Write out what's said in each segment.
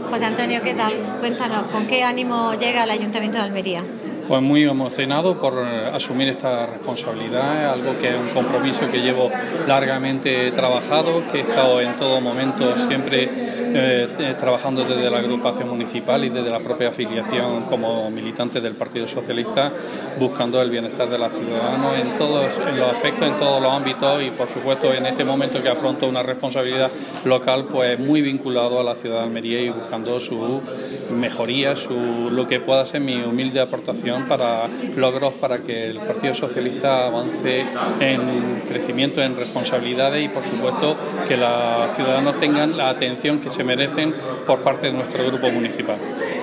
José Antonio, ¿qué tal? Cuéntanos, ¿con qué ánimo llega el Ayuntamiento de Almería? Pues muy emocionado por asumir esta responsabilidad, algo que es un compromiso que llevo largamente trabajado, que he estado en todo momento siempre trabajando desde la agrupación municipal y desde la propia afiliación como militante del Partido Socialista, buscando el bienestar de los ciudadanos en todos los aspectos, en todos los ámbitos y por supuesto en este momento que afronto una responsabilidad local, pues muy vinculado a la ciudad de Almería y buscando su mejoría, lo que pueda ser mi humilde aportación para logros para que el Partido Socialista avance en crecimiento, en responsabilidades y por supuesto que los ciudadanos tengan la atención que se merecen por parte de nuestro grupo municipal.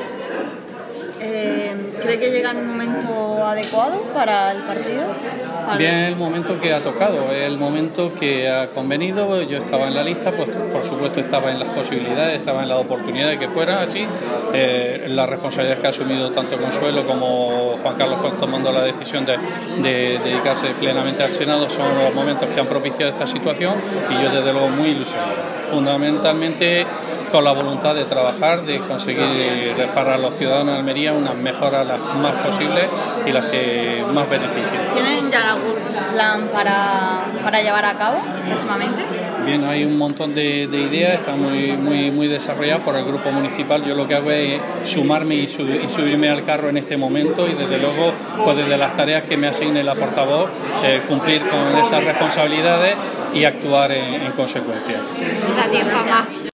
¿Cree que llega en un momento adecuado para el partido? Bien, el momento que ha tocado, el momento que ha convenido. Yo estaba en la lista, pues por supuesto estaba en las posibilidades, estaba en las oportunidades que fuera así. Las responsabilidades que ha asumido tanto Consuelo como Juan Carlos tomando la decisión de dedicarse plenamente al Senado son los momentos que han propiciado esta situación y yo desde luego muy ilusionado. Fundamentalmente con la voluntad de trabajar, de conseguir para los ciudadanos de Almería unas mejoras las más posibles y las que más beneficien. ¿Tienen ya algún plan para llevar a cabo próximamente? Bien, hay un montón de ideas, están muy desarrolladas por el grupo municipal. Yo lo que hago es sumarme y subirme al carro en este momento y desde luego, pues desde las tareas que me asigne la portavoz, cumplir con esas responsabilidades y actuar en consecuencia. Gracias, Juanma.